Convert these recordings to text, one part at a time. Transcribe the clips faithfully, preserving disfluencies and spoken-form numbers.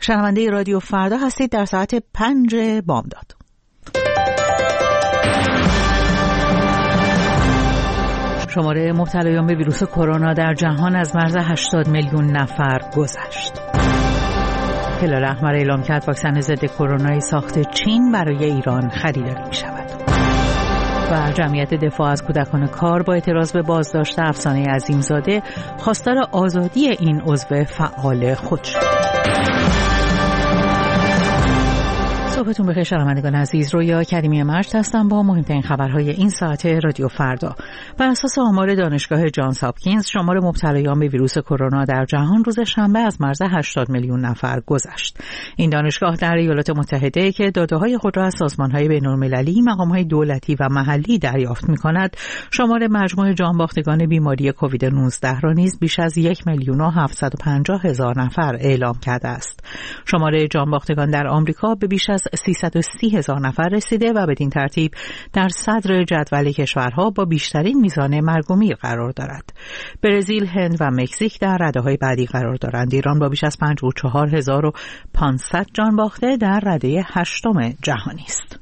شنونده رادیو فردا هستید در ساعت پنج بامداد. شماره مبتلایان به ویروس کرونا در جهان از مرز هشتاد میلیون نفر گذشت. هلال احمر اعلام کرد واکسن ضد کرونا ساخت چین برای ایران خریداری می شود. و جمعیت دفاع از کودکان کار با اعتراض به بازداشت افسانه عظیمزاده خواستار آزادی این عضو فعال خود شد. صبحتون بخیر شنوندگان عزیز، رویا کریمی مجد هستم با مهمترین خبرهای این ساعت رادیو فردا. بر اساس آمار دانشگاه جانز هاپکینز شمار مبتلایان به ویروس کرونا در جهان روز شنبه از مرز هشتاد میلیون نفر گذشت. این دانشگاه در ایالات متحده که داده‌های خود را از سازمان‌های بین‌المللی، مقام‌های دولتی و محلی دریافت می‌کند، شمار مجموع جانباختگان بیماری کووید نوزده را نیز بیش از یک میلیون و هفتصد و پنجاه هزار نفر اعلام کرده است. شمار جانباختگان در آمریکا به بیش از سیصد و سی هزار نفر رسیده و بدین ترتیب در صدر جدول کشورها با بیشترین میزان مرگ و میر قرار دارد. برزیل، هند و مکزیک در رده‌های بعدی قرار دارند. ایران با بیش از پنجاه و چهار هزار و پانصد جان باخته در رده هشتم جهانی است.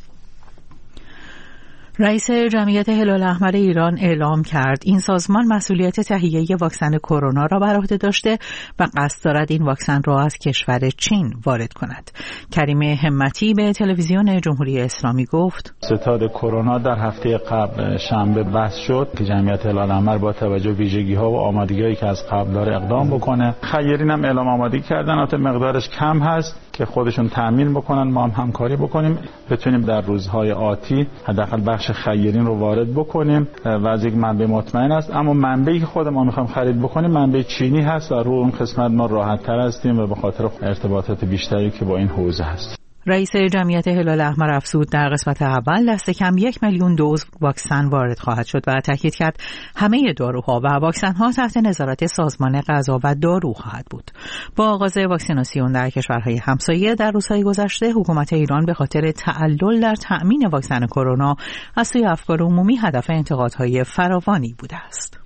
رئیس جمعیت هلال احمر ایران اعلام کرد این سازمان مسئولیت تهیه واکسن کرونا را بر عهده داشته و قصد دارد این واکسن را از کشور چین وارد کند. کریم همتی به تلویزیون جمهوری اسلامی گفت: ستاد کرونا در هفته قبل شنبه بس شد که جمعیت هلال احمر با توجه به ویژگی‌ها و آمادگی‌هایی که از قبل داره اقدام بکنه. خیرین هم اعلام آمادگی کردن، البته مقدارش کم هست که خودشون تامین بکنن، ما هم همکاری بکنیم، بتونیم در روزهای آتی حداقل بخش خیرین رو وارد بکنیم و از یک منبع مطمئن است. اما منبعی که خود ما میخوایم خرید بکنیم منبع چینی هست و رو اون قسمت ما راحت تر هستیم و به خاطر ارتباطات بیشتری که با این حوزه هست. رئیس جمعیت هلال احمر افزود در قسمت اول دست کم یک میلیون دوز واکسن وارد خواهد شد و تاکید کرد همه داروها و واکسن‌ها تحت نظارت سازمان غذا و دارو خواهد بود. با آغاز واکسیناسیون در کشورهای همسایه در روزهای گذشته، حکومت ایران به خاطر تعلل در تأمین واکسن کرونا از سوی افکار عمومی هدف انتقادهای فراوانی بوده است.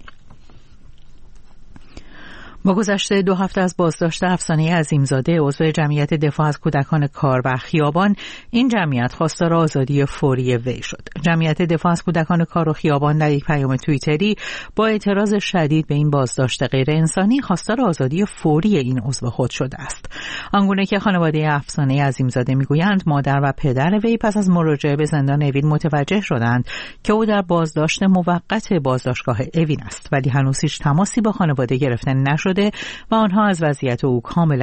با گذشت دو هفته از بازداشت افسانه عظیمزاده عضو جمعیت دفاع از کودکان کار و خیابان، این جمعیت خواستار آزادی فوری وی شد. جمعیت دفاع از کودکان کار و خیابان در یک پیام توییتری با اعتراض شدید به این بازداشت غیر انسانی خواستار آزادی فوری این عضو خود شده است. آنگونه که خانواده افسانه عظیمزاده میگویند مادر و پدر وی پس از مراجعه به زندان اوین متوجه شدند که او در بازداشت موقت بازداشتگاه اوین است، ولی هنوز هیچ تماسی با خانواده گرفته نشد و آنها از وضعیت او کاملا